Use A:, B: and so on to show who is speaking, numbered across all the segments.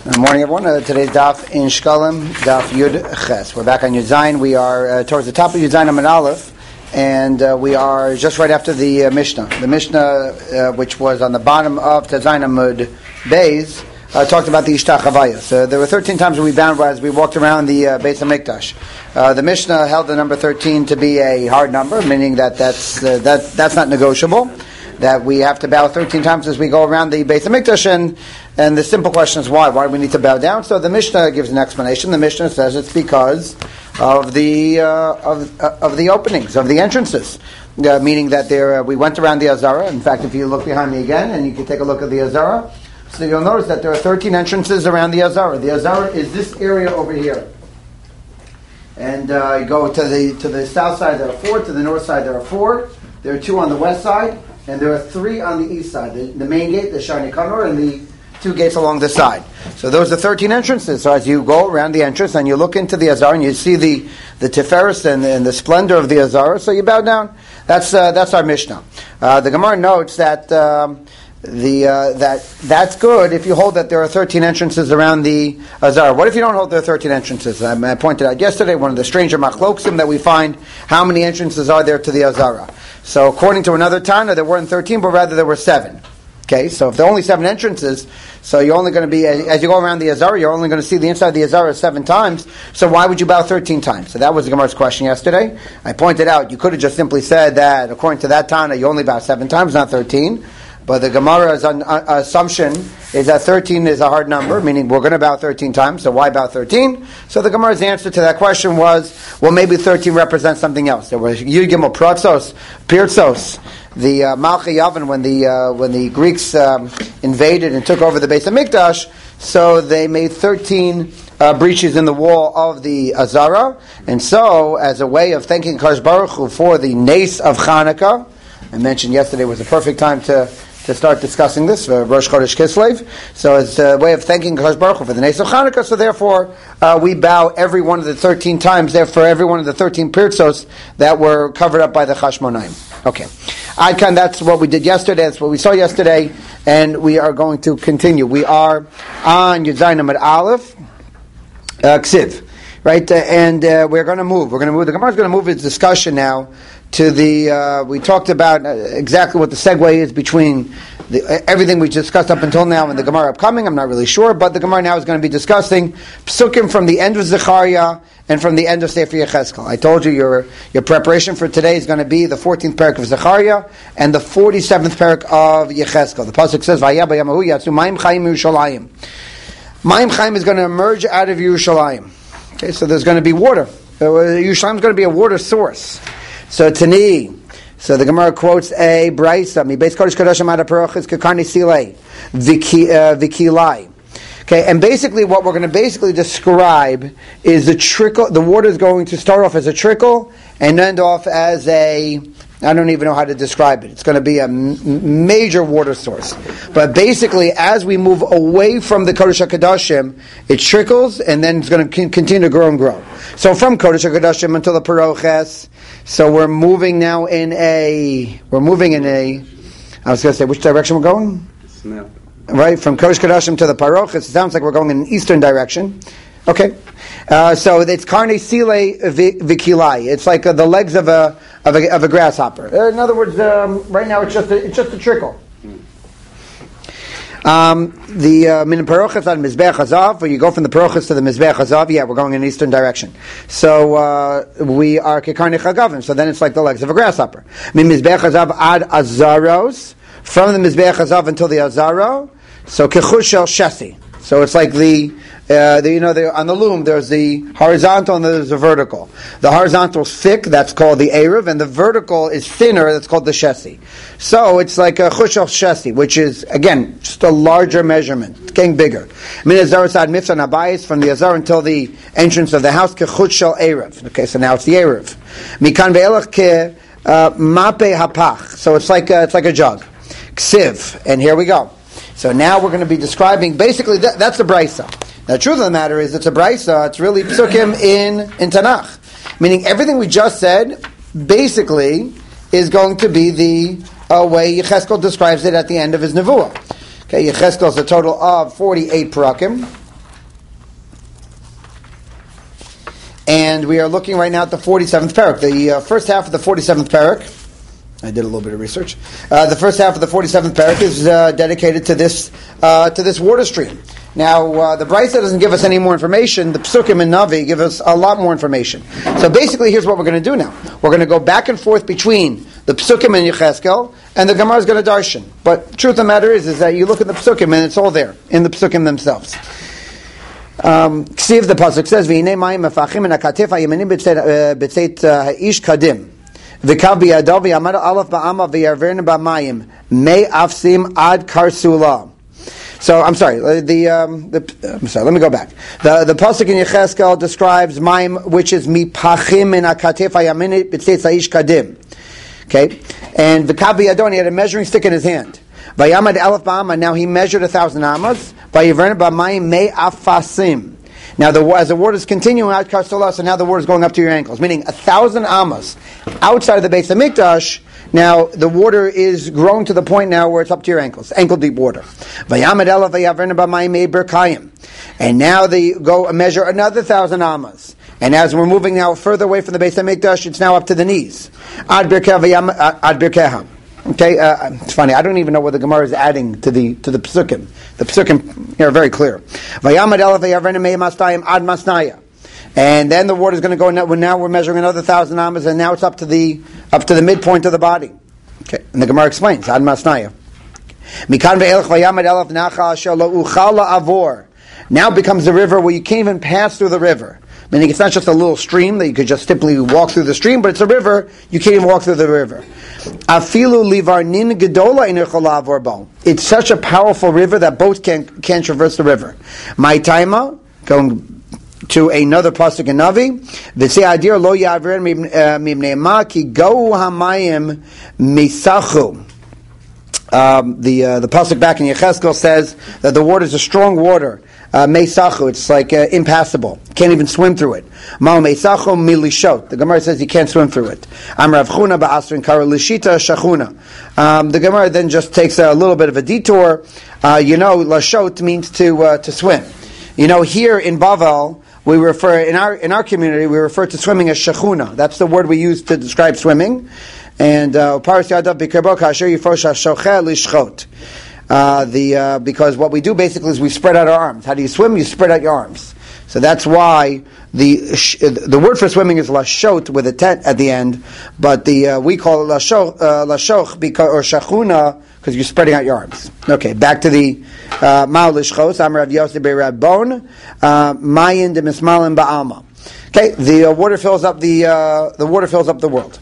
A: Good morning, everyone. Today's daf in Shkalim, daf Yud Ches. We're back on Yud Zayin. We are towards the top of Yud Zayin Amud Aleph, and we are just right after the Mishnah. The Mishnah, which was on the bottom of Zayin Amud Beis, talked about the Ishtah Chavaya. So there were 13 times we bound as we walked around the Beis HaMikdash. The Mishnah held the number 13 to be a hard number, meaning that's not negotiable. That we have to bow 13 times as we go around the Beis HaMikdash, and the simple question is why? Why do we need to bow down? So the Mishnah gives an explanation. The Mishnah says it's because of the openings, of the entrances. Meaning that we went around the Azara. In fact, if you look behind me again, and you can take a look at the Azara, so you'll notice that there are 13 entrances around the Azara. The Azara is this area over here. And you go to the south side, there are 4. To the north side, there are 4. There are 2 on the west side. And there are 3 on the east side. The main gate, the Shani Kanor, and the 2 gates along the side. So those are 13 entrances. So as you go around the entrance and you look into the Azara and you see the Tiferes and the splendor of the Azara, so you bow down. That's our Mishnah. The Gemara notes that that's good if you hold that there are 13 entrances around the Azara. What if you don't hold there are 13 entrances? I pointed out yesterday, one of the stranger machloksim that we find, how many entrances are there to the Azara? So according to another Tana, there weren't 13, but rather there were 7. Okay, so if there are only 7 entrances, so you're only going to be, as you go around the Azara, you're only going to see the inside of the Azara 7 times, so why would you bow 13 times? So that was the Gemara's question yesterday. I pointed out, you could have just simply said that, according to that Tana, you only bow 7 times, not 13. But the Gemara's assumption is that 13 is a hard number, meaning we're going to bow 13 times, so why bow 13? So the Gemara's answer to that question was, well, maybe 13 represents something else. There was Yud Gimel Pirtzos, the Malchi Yavin, when the Greeks invaded and took over the Beis HaMikdash, so they made 13 breaches in the wall of the Azara, and so, as a way of thanking Kadosh Baruch Hu for the Nes of Chanukah, I mentioned yesterday was a perfect time to start discussing this for Rosh Chodesh Kislev. So it's a way of thanking Kadosh Baruch Hu for the Nes of Chanukah. So therefore, we bow every one of the 13 times. Therefore, every one of the 13 pirtzos that were covered up by the Chashmonaim. Okay, Adkan. That's what we did yesterday. That's what we saw yesterday, and we are going to continue. We are on Yud Zayin Amud Aleph, Ksiv, right? And we're going to move. The Gemara is going to move its discussion now to we talked about exactly what the segue is between everything we discussed up until now and the Gemara upcoming. I'm not really sure, but the Gemara now is going to be discussing psukim from the end of Zechariah and from the end of Sefer Yechezkel. I told you your preparation for today is going to be the 14th parak of Zechariah and the 47th parak of Yechezkel. The pasuk says, "Vayeh b'yamahu yatsu mayim chayim Yerushalayim." Mayim chayim is going to emerge out of Yerushalayim. Okay, so there's going to be water. Yerushalayim is going to be a water source. So Tani, so the Gemara quotes a braysa, Mi Beis Kodesh Kodashim Ad HaParachos Kekarni Silei Vikilai. Okay, and basically what we're going to describe is the trickle. The water is going to start off as a trickle and end off as I don't even know how to describe it. It's going to be a major water source. But basically, as we move away from the Kodesh HaKodashim, it trickles and then it's going to continue to grow and grow. So from Kodesh HaKodashim until the Paroches, so we're moving now I was going to say, which direction we're going?
B: Smell.
A: Right, from Kodesh HaKodashim to the Paroches, it sounds like we're going in an eastern direction. Okay. So it's Karne Sile Vikilai. It's like the legs of a grasshopper. In other words, right now it's just a trickle. The min parochas on Mizbeach Hazav, where you go from the parochas to the Mizbeach Hazav, we're going in eastern direction. So we are kekarnei chagavim. So then it's like the legs of a grasshopper. Min Mizbeach Hazav ad Azaros, from the Mizbeach Hazav until the Azaro. So kechush shel shesi. So it's like on the loom, there's the horizontal and there's the vertical. The horizontal is thick, that's called the Erev, and the vertical is thinner, that's called the Shesi. So it's like a Chush al Shesi, which is, again, just a larger measurement. It's getting bigger. Min Azar Sad Mitzvah Nabayis, from the Azar until the entrance of the house, Kechush al Erev. Okay, so now it's the Erev. Mikan ve'elach ke mape hapach. So it's like a jug. Ksiv. And here we go. So now we're going to be describing, basically, that's the Brisa. Now, the truth of the matter is, it's a Brisa, it's really psukim in Tanakh. Meaning, everything we just said, basically, is going to be the way Yechezkel describes it at the end of his Nevuah. Okay, Yechezkel is a total of 48 parakim. and we are looking right now at the 47th parak. The first half of the 47th parak, I did a little bit of research. The first half of the 47th parak is dedicated to this water stream. Now, the Brisa doesn't give us any more information. The Psukim and Navi give us a lot more information. So basically, here's what we're going to do now. We're going to go back and forth between the Psukim and Yechezkel, and the Gemara is going to darshan. But the truth of the matter is that you look at the Psukim, and it's all there, in the Psukim themselves. Ksiv, the Pasuk says, V'hinei mayim mefachim en hakatef ha'yemanim b'tzeit ha'ish kadim. V'kav b'yadav v'yamad alaf ba'ama v'yarvern ba'mayim mei afsim ad karsula. So I'm sorry. Let me go back. The pasuk in Yechezkel describes mayim, which is mipachim in hakatef hayamin b'tzeit ha'ish kadim. Okay, and v'kav b'yadon, he had a measuring stick in his hand. V'yamad alaf ba'ama. Now he measured 1,000 amas. V'yarvern ba'mayim mei afasim. Now, as the water is continuing out Karsola, so now the water is going up to your ankles, meaning 1,000 amas outside of the Beis HaMikdash. Now the water is growing to the point now where it's up to your ankles, ankle deep water. And now they go measure another 1,000 amas. And as we're moving now further away from the Beis HaMikdash, it's now up to the knees. Ad birkeha. Okay, it's funny. I don't even know what the Gemara is adding to the Psukim. The Psukim are very clear. And then the water is going to go. Now we're measuring another 1,000 amas, and now it's up to the midpoint of the body. Okay, and the Gemara explains Ad Masnaya. Now it becomes the river where you can't even pass through the river. Meaning it's not just a little stream that you could just simply walk through the stream, but it's a river, you can't even walk through the river. It's such a powerful river that boats can't traverse the river. My timer, going to another pasuk in Navi, v'se'adir lo yaver mimne'ema ki gau hamayim misachu. The pasuk back in Yechezkel says that the water is a strong water. Meisachu, it's like impassable. Can't even swim through it. Mal meisachu milishot. The Gemara says you can't swim through it. Am Rav Chuna ba'asrin kara lishita shachuna. The Gemara then just takes a little bit of a detour. Lashot means to swim. Here in Bavel, we refer in our community we refer to swimming as shachuna. That's the word we use to describe swimming. And paras yadav b'kerbo kasher yifrosh hashocheh lishchot. Because what we do basically is we spread out our arms. How do you swim? You spread out your arms. So that's why the word for swimming is lashot with a tet at the end, but we call it lashoch because or shachuna because you're spreading out your arms. Okay, back to the ma'al lishchos. Amar Rav Yosef beRabbon mayin de mismalim ba'alma. Okay, the water fills up the world.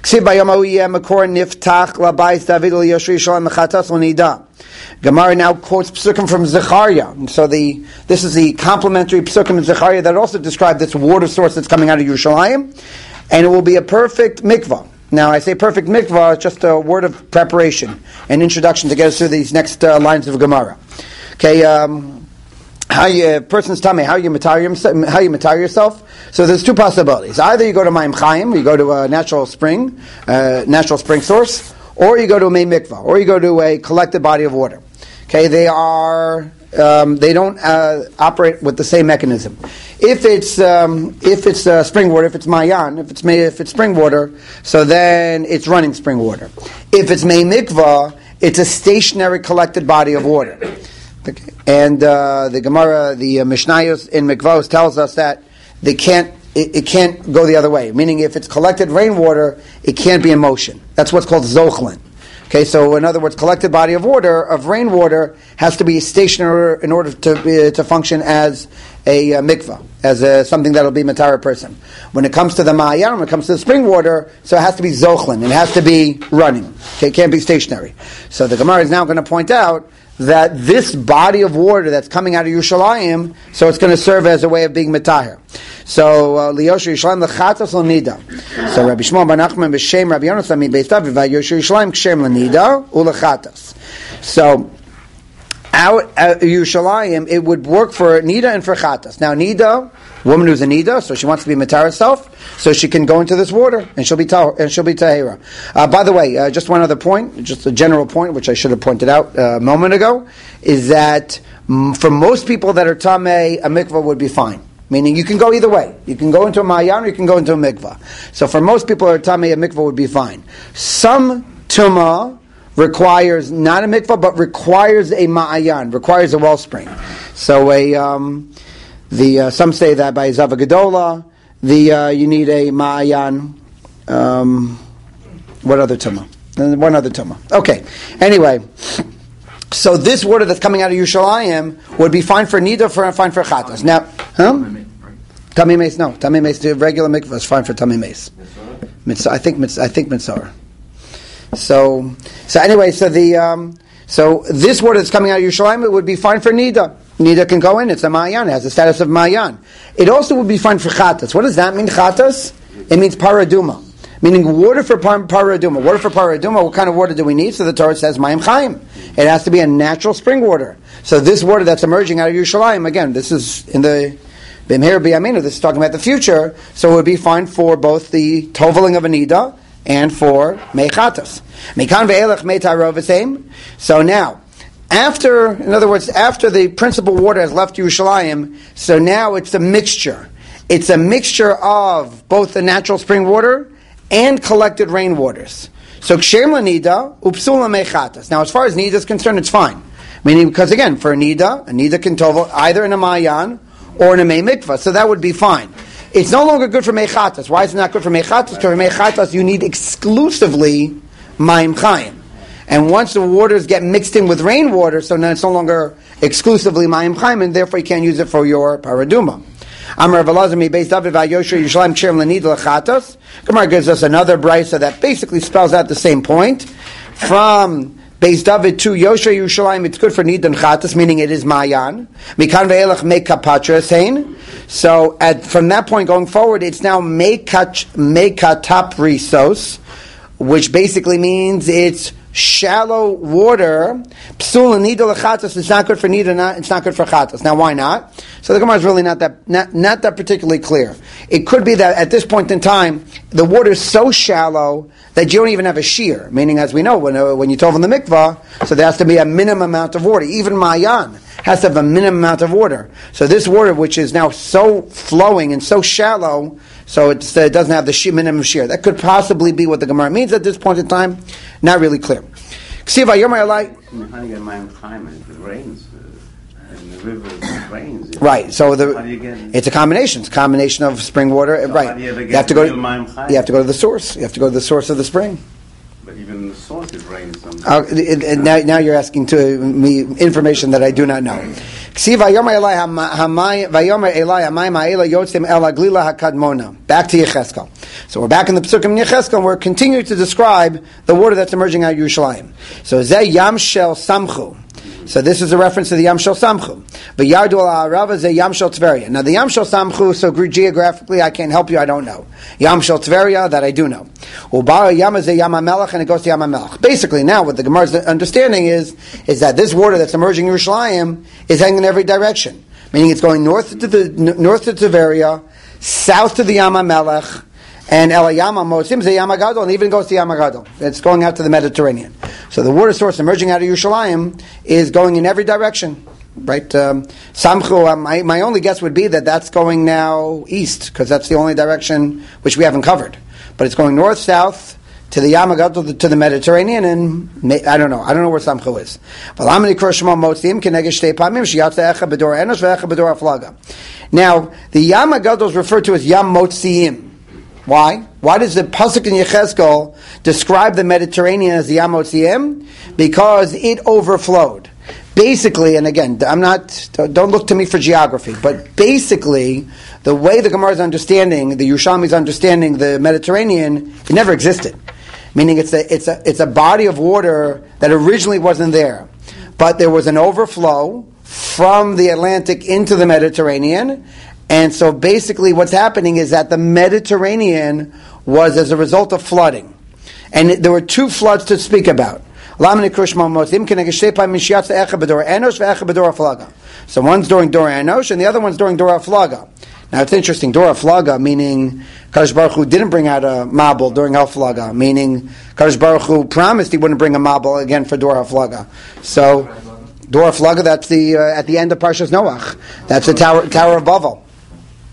A: Gemara now quotes psukim from Zechariah. And so this is the complementary psukim in Zechariah that also describe this water source that's coming out of Yerushalayim, and it will be a perfect mikvah. Now, I say perfect mikvah, it's just a word of preparation, an introduction to get us through these next lines of Gemara. Okay, person's tummy, how you matar yourself. So there's two possibilities. Either you go to Mayim Chaim, you go to a natural spring source, or you go to a Mei Mikvah, or you go to a collected body of water. Okay, they don't operate with the same mechanism. If it's spring water, if it's Mayan, if it's spring water, so then it's running spring water. If it's Mei Mikvah, it's a stationary collected body of water. Okay. And the Gemara, the Mishnayos in Mikvahos tells us that it can't go the other way. Meaning, if it's collected rainwater, it can't be in motion. That's what's called zochlin. Okay, so in other words, collected body of rainwater has to be stationary in order to function as a mikvah, as something that'll be matara person. When it comes to the ma'ayan, when it comes to the spring water, so it has to be zochlin. It has to be running. Okay, it can't be stationary. So the Gemara is now going to point out that this body of water that's coming out of Yerushalayim, so it's going to serve as a way of being matahir. So Liyosher Yerushalayim lechatas l'nida. So Rabbi Shmuel bar Nachman b'shem Rabbi Yonasan mi Beis David v'Yosher Yerushalayim kshem l'nida u'lechatas. So out Yerushalayim, it would work for nida and for chatas. Now nida, woman who's a nida, so she wants to be matar herself, so she can go into this water and she'll be tahira. By the way, just one other point, just a general point, which I should have pointed out a moment ago, is that for most people that are tamei, a mikvah would be fine. Meaning you can go either way. You can go into a ma'ayan or you can go into a mikvah. So for most people, a tamei, a mikvah would be fine. Some tumah requires not a mikvah, but requires a ma'ayan, requires a wellspring. So some say that by Zava Gedola, you need a ma'ayan. What other tumah? One other tumah. Okay. Anyway, so this water that's coming out of Yerushalayim would be fine for nida, fine for chatas. Now, Tamei Meis, no. Tamei Meis, the regular mikvah is fine for Tamei Meis. I think mitzvah. So anyway, so this water that's coming out of Yerushalayim, it would be fine for nida. Nida can go in. It's a ma'ayan. It has the status of ma'ayan. It also would be fine for chatas. What does that mean, chatas? It means paraduma. Meaning water for paraduma. Water for paraduma, what kind of water do we need? So the Torah says mayim chaim. It has to be a natural spring water. So this water that's emerging out of Yerushalayim, again, this is in the Bimher B'Yaminu, this is talking about the future, so it would be fine for both the toveling of a nida and for mechatas. Mekan ve'elech me'taro v'seim. So now, after the principal water has left Yerushalayim, so now it's a mixture. It's a mixture of both the natural spring water and collected rainwaters. So kshem nida upsula mechatas. Now, as far as nida is concerned, it's fine. Meaning, because again, for a nida can tovel either in a ma'ayan or in a mei mikvah, so that would be fine. It's no longer good for mechatas. Why is it not good for mechatas? Because for mechatas, you need exclusively mayim chayim. And once the waters get mixed in with rainwater, so now it's no longer exclusively mayim chayim, and therefore you can't use it for your paraduma. Amar Velazar mi Beis David va'Yosher Yerushalayim kshem l'nida l'chatas. Gemara gives us another brisa that basically spells out the same point. From Beis David to Yosher Yerushalayim, it's good for nida and chatas, meaning it is ma'ayan. Mikan ve'elach mekapatra sein. So from that point going forward, it's now mekatap risos, which basically means it's shallow water. Psul and nida lechatas. It's not good for nida. It's not good for chatas. Now, why not? So the Gemara is really not that particularly clear. It could be that at this point in time, the water is so shallow that you don't even have a shear. Meaning, as we know, when you tov in the mikvah, so there has to be a minimum amount of water. Even ma'ayan has to have a minimum amount of water. So this water, which is now so flowing and so shallow, so it doesn't have the minimum shear. That could possibly be what the Gemara means at this point in time. Not really clear.
B: How do you get mayim chaim if it rains? And the river rains.
A: Right. So it's a combination. It's a combination of spring water.
B: So
A: right.
B: How do you ever
A: You have to
B: go
A: to the source. You have to go to the source of the spring.
B: But even the source is rain sometimes.
A: Now you're asking me information that I do not know. Back to Yecheskel. So we're back in the Pesukim Yecheskel, and we're continuing to describe the water that's emerging out of Yerushalayim. So Zeh Yam Shel Samchu. So this is a reference to the Yam Shel Samchu. But Yardu al Arava Zeh Yam Shel Tveria. Now the Yam Shel Samchu, so geographically I can't help you, I don't know. Yam Shel Tveria, that I do know. Ubara Yam Zeh Yam HaMelech, and it goes to Yam HaMelech. Basically now what the Gemara's understanding is that this water that's emerging in Yerushalayim is heading in every direction. Meaning it's going north to Tveria, south to the Yam HaMelech, and Elayama Mosim Zeh Yam HaGadol, and even goes to Yam HaGadol. It's going out to the Mediterranean. So the water source emerging out of Yerushalayim is going in every direction. Right? Samchu, my only guess would be that that's going now east, because that's the only direction which we haven't covered. But it's going north, south, to the Yam HaGadol, to the Mediterranean, and I don't know where Samchu is. Now, the Yam HaGadol is referred to as Yam Motziim. Why? Why does the pasuk in Yecheskel describe the Mediterranean as the Yam Motziim? Because it overflowed. Basically, and again, don't look to me for geography, but basically, the way the Gemara is understanding, the Yerushalmi is understanding the Mediterranean, it never existed. Meaning it's a body of water that originally wasn't there. But there was an overflow from the Atlantic into the Mediterranean. And so basically what's happening is that the Mediterranean was as a result of flooding. And there were two floods to speak about. So one's during Dor Enosh and the other one's during Dor HaFlaga. Now it's interesting, Dor HaFlaga, meaning Kadosh Baruch Hu didn't bring out a Mabul during HaFlaga, meaning Kadosh Baruch Hu promised he wouldn't bring a Mabul again for Dor HaFlaga. So Dor HaFlaga, that's the at the end of Parshas Noach. That's the Tower of Bavel.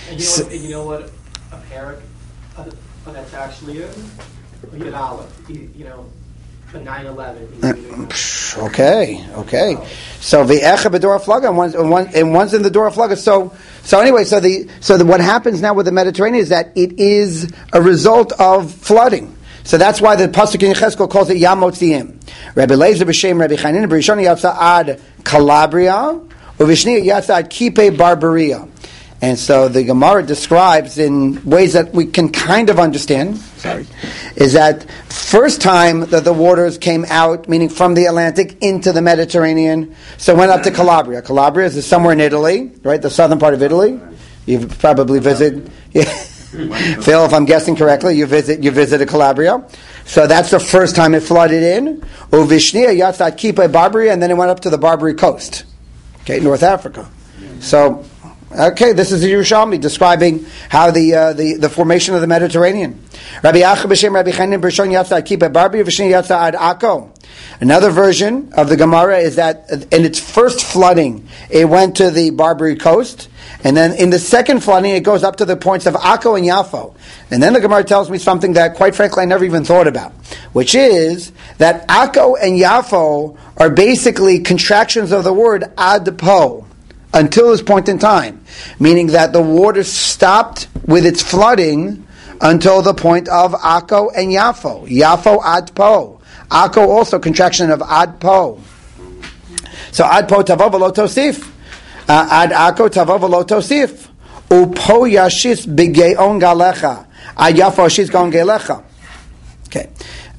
C: And you know what a parak that's actually a Yud Aleph, for 9/11.
A: Okay. So the Echa B'Dor Flaga and one's in the Dor Flaga. So anyway, what happens now with the Mediterranean is that it is a result of flooding. So that's why the pasuk in Yechezkel calls it Yam Motziim. Rabbi Lezer b'Shem Rabbi Chanin b'Rishon yatsa ad Calabria, u'v'shni yatsa ad Kipe Barbaria. And so the Gemara describes in ways that we can kind of understand, is that first time that the waters came out, meaning from the Atlantic into the Mediterranean, so it went up to Calabria. Calabria is somewhere in Italy, right, the southern part of Italy. You've probably visited, Phil, if I'm guessing correctly, you visited Calabria. So that's the first time it flooded in. Uvishnia Yatzat Kipa Barbary, and then it went up to the Barbary coast, okay, North Africa. So, okay, this is the Yerushalmi describing how the formation of the Mediterranean. Rabbi Acha b'Shem Rabbi Chanin b'Rishon Yatzad Kipa Barbary v'Shni Yatzad Akko. Another version of the Gemara is that in its first flooding, it went to the Barbary coast, and then in the second flooding, it goes up to the points of Akko and Yafo. And then the Gemara tells me something that, quite frankly, I never even thought about, which is that Akko and Yafo are basically contractions of the word Adpo, until this point in time, meaning that the water stopped with its flooding until the point of Akko and Yafo. Yafo Adpo. Akko also contraction of Adpo. So Adpo Tavo V'lo Tosif. Ad Akko Tavo V'lo Tosif. Upo Yashis B'geon Galecha. Ad Yafo Yashis Gon Galecha. Okay.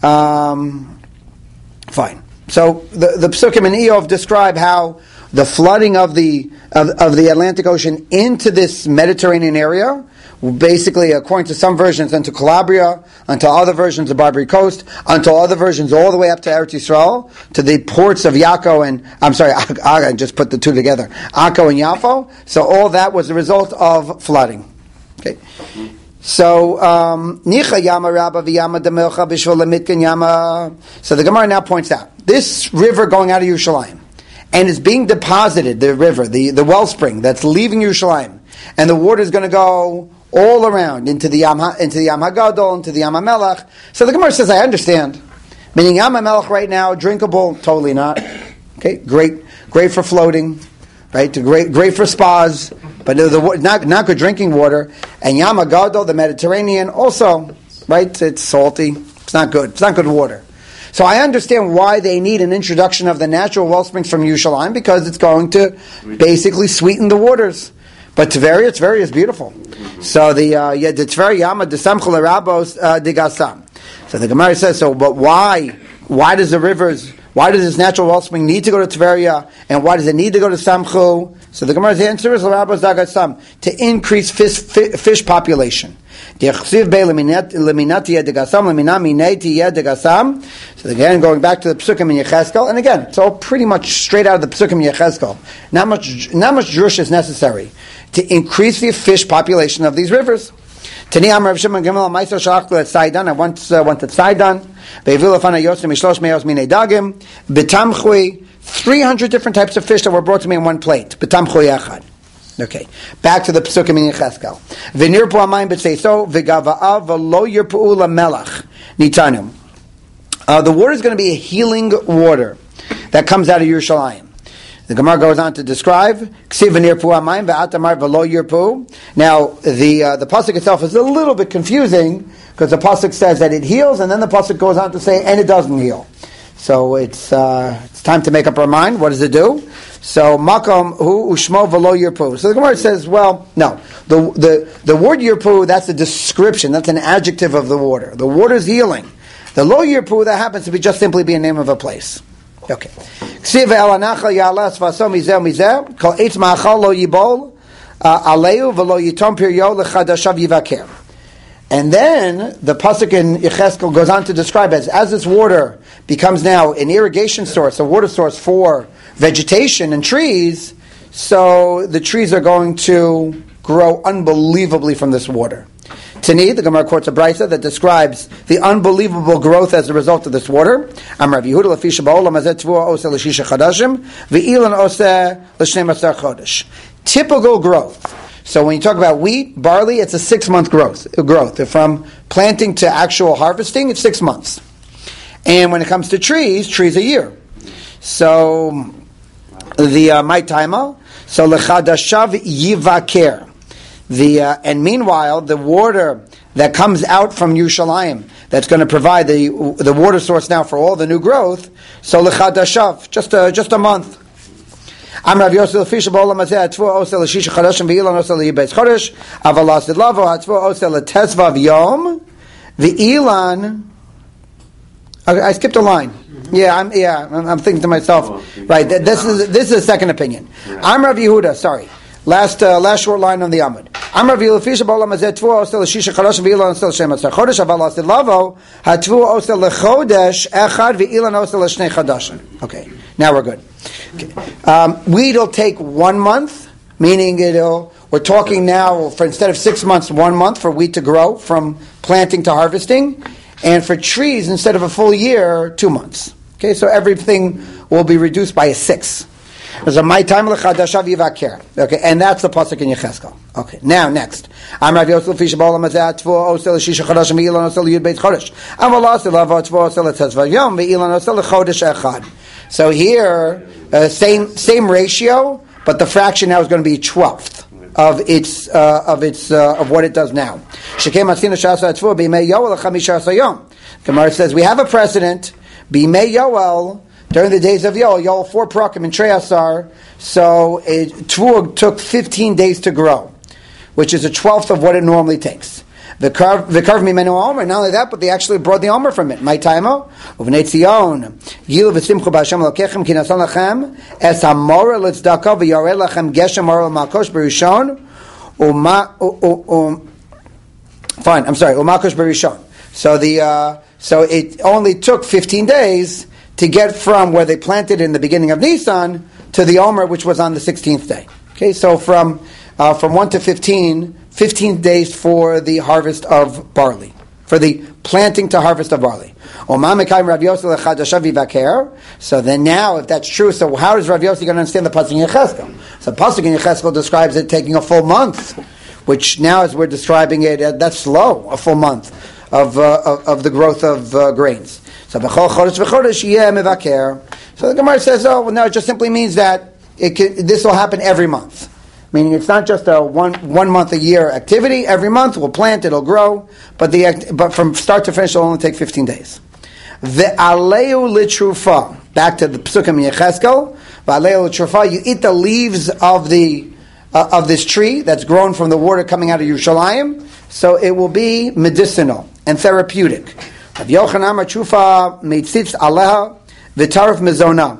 A: Fine. So the Psukim in Eov describe how the flooding of the Atlantic Ocean into this Mediterranean area, basically, according to some versions, into Calabria, unto other versions, the Barbary coast, unto other versions, all the way up to Eretz Yisrael, to the ports of Yako and, I just put the two together, Akko and Yafo. So all that was the result of flooding. Okay. So, Nicha Yama Rabba V'Yama Demilcha B'Shvil Mitkan Yama. So the Gemara now points out, this river going out of Yerushalayim, and it's being deposited, the river, the wellspring that's leaving Yerushalayim, and the water is going to go all around into the Yam HaGadol, into the Yam HaMelech. So the Gemara says, I understand. Meaning Yam HaMelech right now, drinkable, totally not. Okay, great for floating, right? Great for spas, but not good drinking water. And Yam HaGadol, the Mediterranean, also, right? It's salty. It's not good. It's not good water. So I understand why they need an introduction of the natural wellsprings from Yerushalayim, because it's going to basically sweeten the waters. But Tveria is beautiful. So the Tveria Yama Desamchel Rabos Digasam. So the Gemara says, but why does this natural wellspring need to go to Tveria, and why does it need to go to Samchu? So the Gemara's answer is Rabos Dagasam, to increase fish population. So again, going back to the Psukim in Yechezkel, and again, it's all pretty much straight out of the Psukim in Yechezkel. Not much drush is necessary to increase the fish population of these rivers. I once went to Sidon. 300 different types of fish that were brought to me in one plate. Okay, back to the Psukim in Yechezkel. V'nirpu amayim b'tzeiso v'gava'av v'lo yirpu'u lamelach nitanum. The water is going to be a healing water that comes out of Yerushalayim. The Gemara goes on to describe ksiv v'nirpu amayim v'atamar v'lo yirpu'u. Now, the pasuk itself is a little bit confusing because the pasuk says that it heals, and then the pasuk goes on to say, and it doesn't heal. So it's time to make up our mind. What does it do? So makom hu ushmo v'lo yirpu. So the Gemara says, well, no. The word yirpu, that's a description, that's an adjective of the water. The water is healing. The lo yirpu, that happens to be just simply be a name of a place. Okay. Ksiv el anachal ya'ala svaso mizeh mizeh kol eitz ma'achal lo yibol aleu v'lo yitom piryo lechadashav yivaker. And then the pasuk in Yechezkel goes on to describe as this water becomes now an irrigation source, a water source for vegetation and trees, so the trees are going to grow unbelievably from this water. Tani, the Gemara quotes a brisa that describes the unbelievable growth as a result of this water. Am Rav Yehuda lefisha ba'olam hazeh tvua oseh l'shisha chadashim v'ilan oseh l'shnei masar chodesh. Typical growth. So when you talk about wheat, barley, it's a 6-month growth. From planting to actual harvesting, it's 6 months. And when it comes to trees a year. So the my taima, so lechadashav yivaker. And meanwhile, the water that comes out from Yerushalayim, that's going to provide the water source now for all the new growth. So lechadashav, just a month. I'm Rav Yosef Fisher B'olam Hazeh Hatzvua Osel L'Shisha Chadashim V'ilan Osel L'Yibetz Chodesh Avalas Lavo Hatzvua Osel L'Tezvav Yom V'ilan. I skipped a line. I'm thinking to myself. Right, this is the second opinion. I'm Rav Yehuda. Sorry. Last short line on the Amud. I'm Rav Yehuda Fisher B'olam Hazeh Hatzvua Osel L'Shisha Chadashim V'ilan Osel L'Shem Hatzar Chodesh Avalas Lavo Hatzvua Osel L'Chodesh Echad V'ilan Osel L'Shnei Chadashim. Okay, now we're good. Okay. Wheat will take 1 month, meaning we're talking now for instead of 6 months, 1 month for wheat to grow from planting to harvesting, and for trees instead of a full year, 2 months. Okay, so everything will be reduced by a 6. There's a my time lechadashav yivaker. Okay, and that's the pasuk in Yechezkel. Okay, now next. I'm Rav Yosef Fisher B'olam Hazeh Hatzvua Osel L'Shisha Chadashim V'ilan Osel L'Yibetz Chodesh Avalas Lavo Hatzvua Osel L'Tezvav Yom V'ilan Osel L'Chodesh Echad. So here, same ratio, but the fraction now is going to be 1/12 of what it does now. Gemara says we have a precedent. Bimei Yoel during the days of Yoel 4 prakim and Treyasar. So Tvua took 15 days to grow, which is 1/12 of what it normally takes. The carve mimenu omer. Not only that, but they actually brought the omer from it. My taimo uvnei Tzion gilu v'simchu b'Hashem Elokechem ki nasan lachem es hamora l'tzdaka v'yareh lachem geshem mora l'malkosh b'rishon fine. I'm sorry, umalkosh b'rishon. So it only took 15 days to get from where they planted in the beginning of Nisan to the omer, which was on the 16th day. Okay, so from 1 to 15 days for the harvest of barley, for the planting to harvest of barley. So then now, if that's true, so how is Rav Yossi going to understand the pasuk in Yechezkel? So the pasuk in Yechezkel describes it taking a full month, which now as we're describing it, that's slow, a full month of the growth of grains. So the Gemara says, no, it just simply means that this will happen every month. Meaning it's not just a one month a year activity. Every month we'll plant, it'll grow, but from start to finish it'll only take 15 days. Ve'aleu l'trufa. Back to the Psukim in Yechezkel. Ve'aleu l'trufa. You eat the leaves of this tree that's grown from the water coming out of Yerushalayim, so it will be medicinal and therapeutic. Rav Yochanan Amar Trufa meitzitz aleha v'tarif mezona.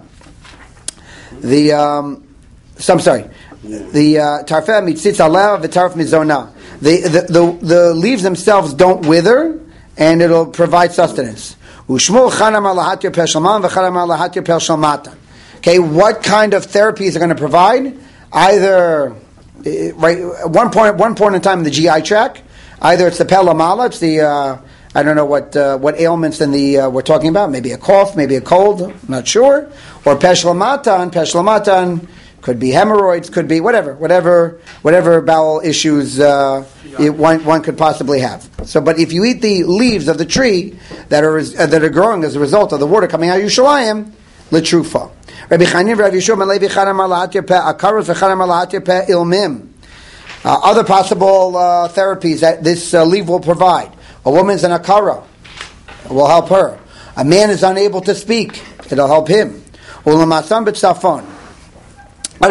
A: The tarfeh mitzitz aleha v'tarif mizona. The leaves themselves don't wither, and it'll provide sustenance. Ushmul chanam alahatir per shalman v'chanam alahatir per shalmatan. Okay, what kind of therapies are going to provide? Either one point in time in the GI tract. Either it's the pelamala, it's the I don't know what ailments in the we're talking about. Maybe a cough, maybe a cold. I'm not sure. Or peshlamatan could be hemorrhoids, could be whatever bowel issues one could possibly have. So, but if you eat the leaves of the tree that are growing as a result of the water coming out of Yerushalayim, l'trufa. Rabbi Chanin, Rabbi Yeshua, Malevi Chanam Alahatir Pe Akarus v'Chanam Alahatir Pe Ilmim. Other possible therapies that this leaf will provide. A woman's an akara, it will help her. A man is unable to speak, it'll help him. Ulamasan b'tzafon. The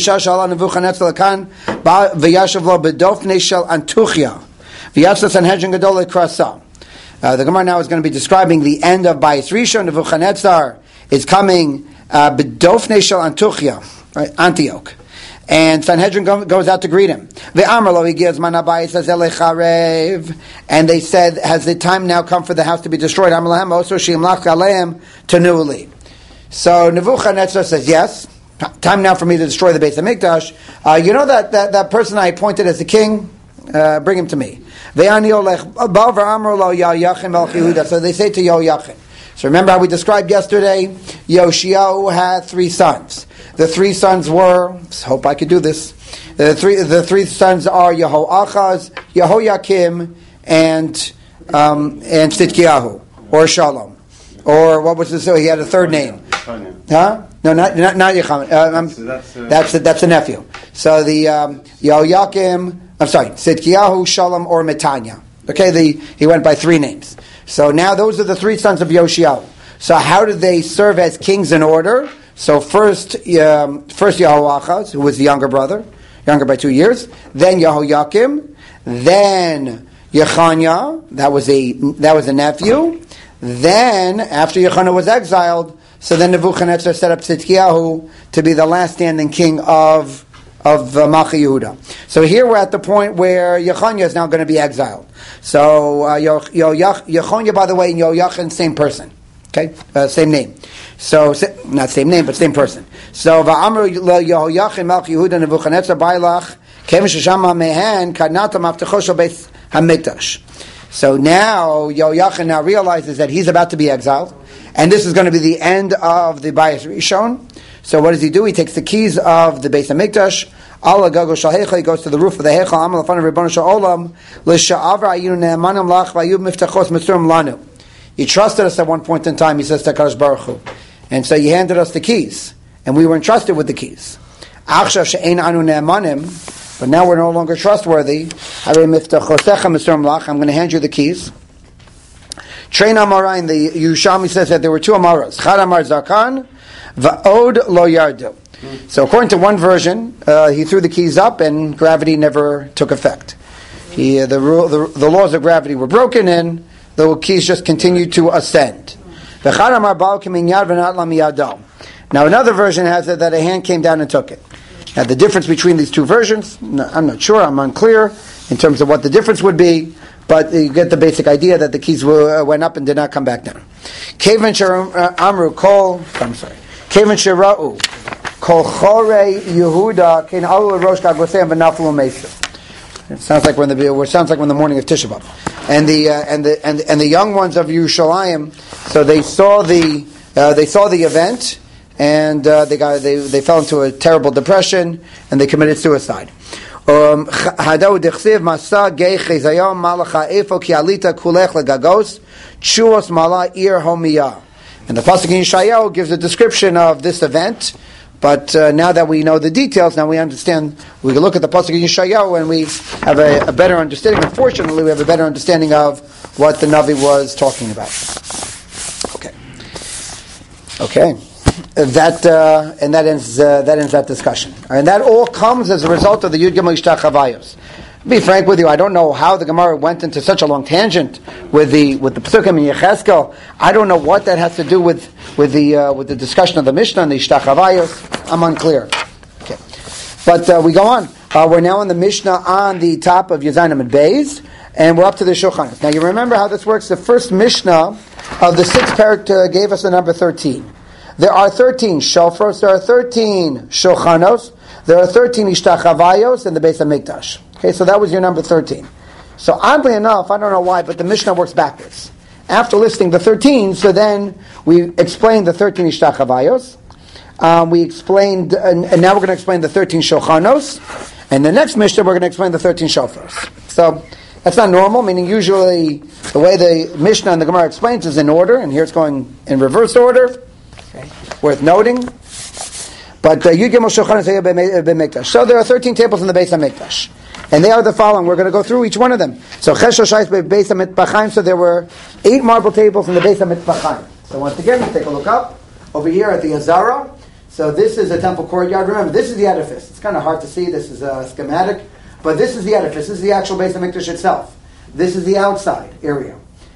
A: Gemara now is going to be describing the end of Bayis Rishon. Nebuchadnezzar is coming b'dofnei shel Antuchia, right? Antioch. And Sanhedrin goes out to greet him. And they said, has the time now come for the house to be destroyed? So Nebuchadnezzar says, yes, time now for me to destroy the Beis HaMikdash. You know that person I appointed as the king? Bring him to me. So they say to Yoyachin. So remember how we described yesterday? Yoshiyahu had 3 sons. The 3 sons were, hope I could do this, The three sons are Yehoachaz, Yehoyakim, and Tzidkiyahu, or Shalom, or what was this? So he had a third name. Huh? No, not Yechon. That's the nephew. So the Yehoyakim. I'm sorry, Tzidkiyahu, Shalom, or Metanya. Okay, he went by three names. So now those are the three sons of Yoshiyahu. So how did they serve as kings in order? So first Yehoachaz, who was the younger brother, younger by 2 years. Then Yehoyakim. Then Yechaniah, that was a nephew. Then after Yechaniah was exiled, so then Nebuchadnezzar set up Tzidkiyahu to be the last standing king of Malchi Yehuda. So here we're at the point where Yechaniah is now going to be exiled. So Yechaniah, by the way, and Yoyachin, same person. Okay, same name. So not same name, but same person. So Va'amru Yehoyachin Malchi Yehuda Nebuchadnezzar Bailach Kem Sheshama Mehen Kadnata Maftechosha Beis Hamikdash. So now Yehoyachin now realizes that he's about to be exiled, and this is going to be the end of the Bayis Rishon. So what does he do? He takes the keys of the Beis Hamikdash. Allah Gago Shal He goes to the roof of the Heichal. Amal Lefanav Ribono Shel Olam L'Sha'avra Ayinu Ne'emanim Lach V'Ayu Miftachos Mitzurim Lanu. He trusted us at one point in time. He says to HaKadosh Baruch Hu, and so he handed us the keys, and we were entrusted with the keys. Achshav she'ein anu ne'emanim, but now we're no longer trustworthy. I'm going to hand you the keys. Train Amara in the Yushami says that there were two Amaras. Chad Amar Zarkan, Va'od lo yardu. So according to one version, he threw the keys up and gravity never took effect. The laws of gravity were broken and the keys just continued to ascend. Now another version has it that a hand came down and took it. Now the difference between these two versions, I'm not sure, I'm unclear in terms of what the difference would be, but you get the basic idea that the keys went up and did not come back down. Kevan Amru Kol Shera'u Kol Chorei Yehuda Ken Alu Rosh Gagosem V'Naflu Meishu. It sounds like when the morning of Tisha B'Av, and the young ones of Yerushalayim. So they saw the event, and they fell into a terrible depression, and they committed suicide. And the pasuk in Yeshayahu gives a description of this event. But now that we know the details, now we understand. We can look at the pasuk in Yeshayahu and we have a better understanding. Unfortunately, we have a better understanding of what the Navi was talking about. Okay. That ends that discussion, and that all comes as a result of the Yud Gimel Ishtachavayos. To be frank with you, I don't know how the Gemara went into such a long tangent with the Pesukim in Yecheskel. I don't know what that has to do with the discussion of the Mishnah and the Ishtachavayos. I'm unclear. Okay, but we go on. We're now in the Mishnah on the top of Yezanim and Beis, and we're up to the Shulchan. Now you remember how this works. The first Mishnah of the sixth parak gave us the number 13. There are 13 shofros, there are 13 shulchanos, there are 13 ishtachavayos in the Beis Hamikdash. Okay, so that was your number 13. So oddly enough, I don't know why, but the Mishnah works backwards. After listing the 13, so then we explained the 13 ishtachavayos. We explained, and now we're going to explain the 13 shulchanos. And the next Mishnah, we're going to explain the 13 shofros. So that's not normal, meaning usually the way the Mishnah and the Gemara explains is in order, and here it's going in reverse order. Okay. Worth noting. But Yud Gimel Shulchan B'Mikdash. So there are 13 tables in the Beis Hamikdash, and they are the following. We're going to go through each one of them. So Ches Shoshais Beis Hamikdash. So there were 8 marble tables in the Beis Hamikdash. So once again, let's take a look up over here at the Azara. So this is a temple courtyard. Remember, this is the edifice. It's kind of hard to see. This is a schematic, but this is the edifice. This is the actual Beis Hamikdash itself. This is the outside area.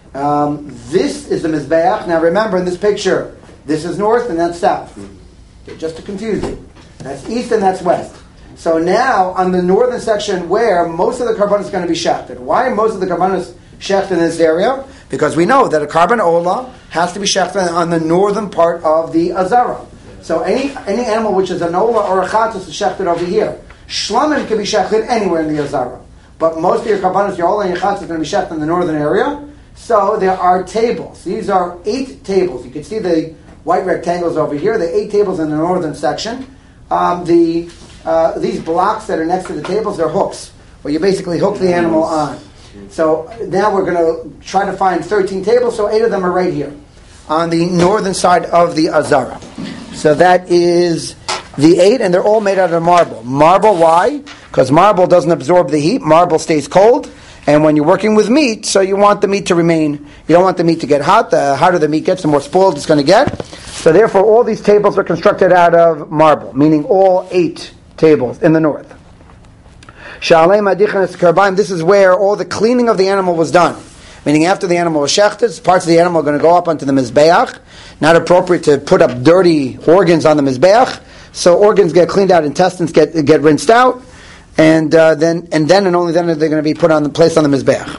A: This is the Mizbeach. Now remember, in this picture, this is north and that's south. Okay, just to confuse you. That's east and that's west. So now, on the northern section where most of the karbanos is going to be shechted. Why are most of the karbanos shechted in this area? Because we know that a karban olah has to be shechted on the northern part of the Azara. So any animal which is an olah or a chatos is shechted over here. Shlamim can be shechted anywhere in the Azara. But most of your karbanos, your olah and your chatos is going to be shechted in the northern area. So there are tables. These are 8 tables. You can see the white rectangles over here. The 8 tables in the northern section. The these blocks that are next to the tables, they're hooks, where you basically hook the animal on. So now we're going to try to find 13 tables, so 8 of them are right here, on the northern side of the Azara. So that is the 8, and they're all made out of marble. Marble, why? Because marble doesn't absorb the heat, marble stays cold, and when you're working with meat, so you want the meat to remain, you don't want the meat to get hot. The hotter the meat gets, the more spoiled it's going to get. So therefore, all these tables are constructed out of marble, meaning all 8 tables in the north. This is where all the cleaning of the animal was done. Meaning after the animal was shechted, parts of the animal are going to go up onto the mizbeach. Not appropriate to put up dirty organs on the mizbeach. So organs get cleaned out, intestines get rinsed out, and then only then are they going to be put on the place on the mizbeach.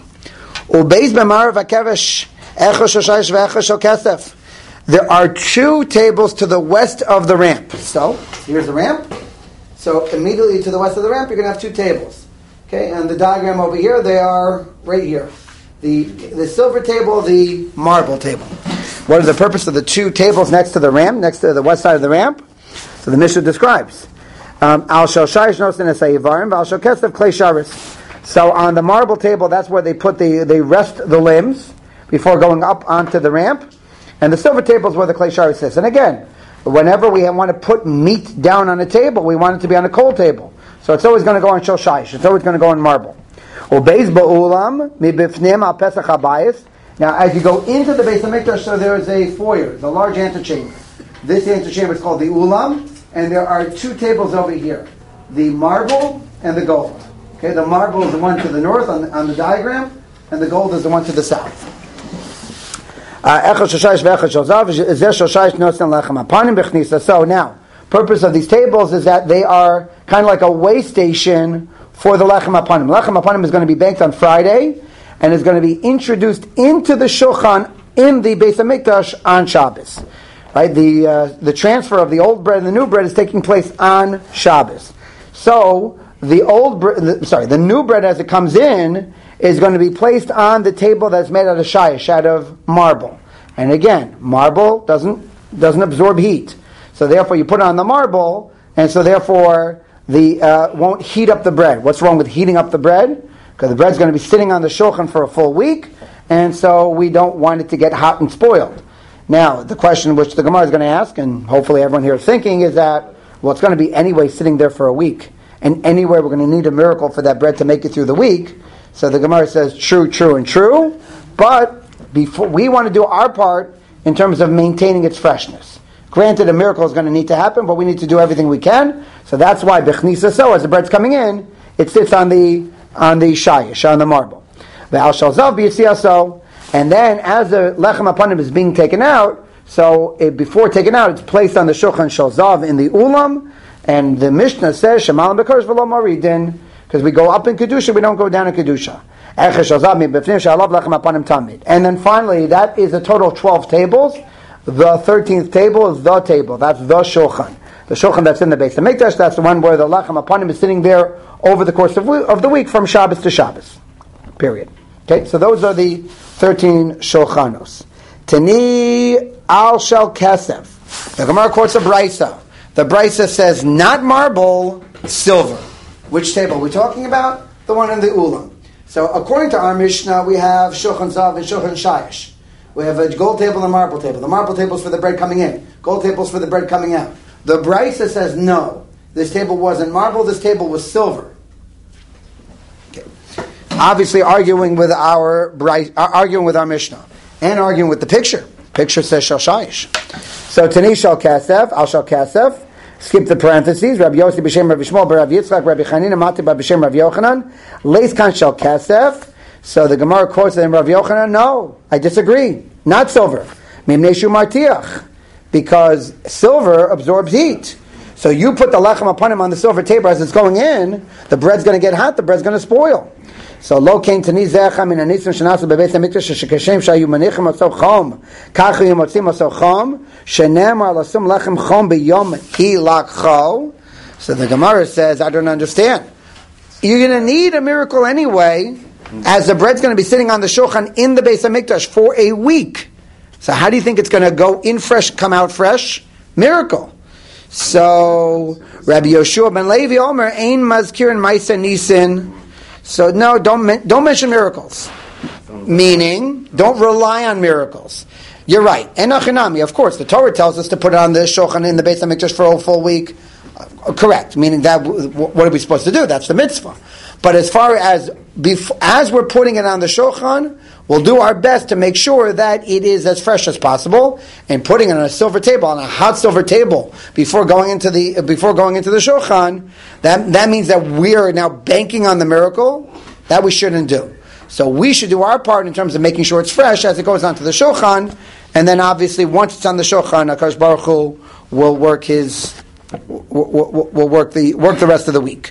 A: There are 2 tables to the west of the ramp. So here's the ramp. So immediately to the west of the ramp, you're going to have 2 tables. Okay, and the diagram over here, they are right here. The silver table, the marble table. What is the purpose of the 2 tables next to the ramp, next to the west side of the ramp? So the Mishnah describes. So on the marble table, that's where they rest the limbs before going up onto the ramp. And the silver table is where the klei sharis is. And again, whenever we want to put meat down on a table, we want it to be on a cold table. So it's always going to go on shoshayish. It's always going to go on marble. Now, as you go into the Beis HaMikdash, so there is a foyer, the large antechamber. This antechamber is called the ulam, and there are 2 tables over here, the marble and the gold. Okay, the marble is the one to the north on the diagram, and the gold is the one to the south. So now, purpose of these tables is that they are kind of like a way station for the lechem hapanim. Lechem hapanim is going to be baked on Friday, and is going to be introduced into the shulchan in the Beis HaMikdash on Shabbos. Right? The transfer of the old bread and the new bread is taking place on Shabbos. So the new bread as it comes in is going to be placed on the table that's made out of shayish, out of marble. And again, marble doesn't absorb heat. So therefore you put it on the marble, and so therefore won't heat up the bread. What's wrong with heating up the bread? Because the bread's going to be sitting on the shulchan for a full week, and so we don't want it to get hot and spoiled. Now, the question which the Gemara is going to ask, and hopefully everyone here is thinking, is that, well, it's going to be anyway sitting there for a week, and anyway we're going to need a miracle for that bread to make it through the week. So the Gemara says, true, and true, but before we want to do our part in terms of maintaining its freshness. Granted, a miracle is going to need to happen, but we need to do everything we can. So that's why b'chnisa, so as the bread's coming in, it sits on the shayish, on the marble. Ve'al shal zav b'yitziaso, and then as the lechem hapanim is being taken out, so before taken out, it's placed on the shulchan shal zav in the ulam, and the Mishnah says shemalim b'kodesh v'lo maridin, because we go up in kedusha, we don't go down in kedusha. And then finally, that is a total of 12 tables. The 13th table is the table. That's the shulchan. The shulchan that's in the Beis HaMikdash, that's the one where the lechem hapanim is sitting there over the course of the week from Shabbos to Shabbos. Period. Okay, so those are the 13 shulchanos. Tani al shel kesef. The Gemara quotes a brisa. The brisa says, not marble, silver. Which table are we talking about? The one in the ulam. So according to our Mishnah, we have shulchan zav and shulchan shayish. We have a gold table and a marble table. The marble table is for the bread coming in. Gold table is for the bread coming out. The brisa says no. This table wasn't marble. This table was silver. Okay. Obviously, arguing with our Mishnah and arguing with the picture. Picture says shal shayish. So tani shal kasef, al shal kasef. Skip the parentheses. Rabbi Yossi b'shem Rabbi Shmuel, Rabbi Yitzchak, Rabbi Chanina, Mati b'shem Rabbi Yochanan. Leis kan shal kasef. So the Gemara quotes them, Rabbi Yochanan, no, I disagree. Not silver. Mimneshu martiach. Because silver absorbs heat. So you put the lechem hapanim on the silver table as it's going in, the bread's going to get hot, the bread's going to spoil. So lo kein tani zecha min anisim shenasu bebeis hamikdash shekashem shayu manichim aso chom kachu yimotzim aso chom shenemar lasum lechem chom biyom hi lakcho. So the Gemara says, I don't understand. You're going to need a miracle anyway, as the bread's going to be sitting on the shulchan in the Beis HaMikdash for a week. So how do you think it's going to go in fresh, come out fresh? Miracle. So Rabbi Yoshua ben Levi Omer Ein Mazkirin Ma'aseh Nisin. So no, don't mention miracles. Meaning, don't rely on miracles. You're right. Enochinami, of course, the Torah tells us to put it on the shulchan in the Beis HaMikdash for a full week. Correct. Meaning that, what are we supposed to do? That's the mitzvah. But as far as we're putting it on the shulchan, we'll do our best to make sure that it is as fresh as possible, and putting it on a silver table, on a hot silver table, before going into the shulchan. That means that we are now banking on the miracle. That we shouldn't do. So we should do our part in terms of making sure it's fresh as it goes onto the shulchan, and then obviously once it's on the shulchan, HaKadosh Baruch Hu will work the rest of the week.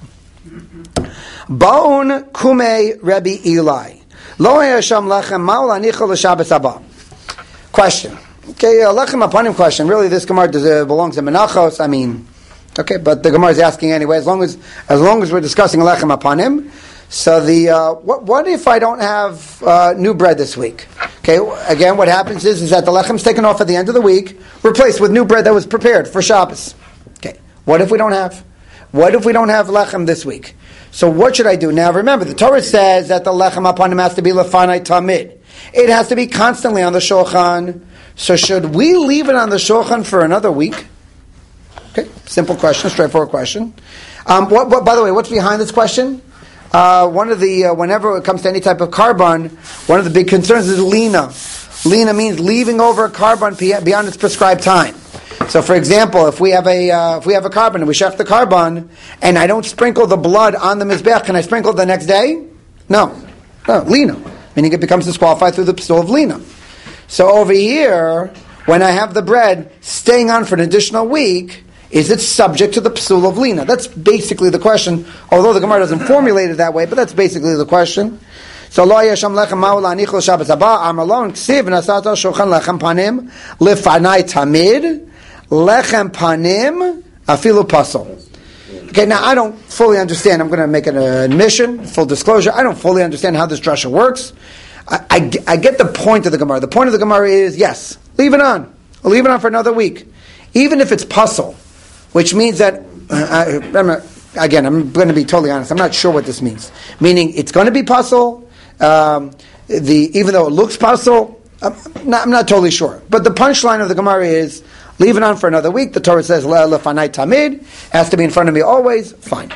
A: Baon Kumei Rebbe Eli. Lo Hayasham Lechem Ma'ul Anichol L'Shabbos Haba. Question. Okay, Lechem Apanim question. Really, this Gemara belongs to Menachos. I mean, okay, but the Gemara is asking anyway. As long as we're discussing Lechem Apanim. So what if I don't have new bread this week? Okay, again, what happens is that the lechem's taken off at the end of the week, replaced with new bread that was prepared for Shabbos. Okay, what if we don't have lechem this week? So what should I do? Now remember, the Torah says that the lechem apanim has to be lefanai tamid. It has to be constantly on the shulchan. So should we leave it on the shulchan for another week? Okay, simple question, straightforward question. By the way, what's behind this question? One of the whenever it comes to any type of carbon, one of the big concerns is lina. Lina means leaving over a carbon beyond its prescribed time. So, for example, if we have a carbon and we shech the carbon, and I don't sprinkle the blood on the mizbech, can I sprinkle it the next day? No, lina, meaning it becomes disqualified through the psul of lina. So over here, when I have the bread staying on for an additional week, is it subject to the psul of lina? That's basically the question, although the Gemara doesn't formulate it that way, but that's basically the question. So, lo yasham lechem ma'ul anichol Shabbos haba, amalon ksiv nasata shulchan lechem panim lefanai tamid lechem panim afilu pasol. Okay, now I don't fully understand. I'm going to make an admission, full disclosure. I don't fully understand how this drasha works. I get the point of the Gemara. The point of the Gemara is, yes, leave it on. I'll leave it on for another week. Even if it's pasol. Which means that, again, I'm going to be totally honest, I'm not sure what this means. Meaning, it's going to be pasul, even though it looks pasul, I'm not totally sure. But the punchline of the Gemara is, leave it on for another week. The Torah says, lefanai tamid, has to be in front of me always, fine.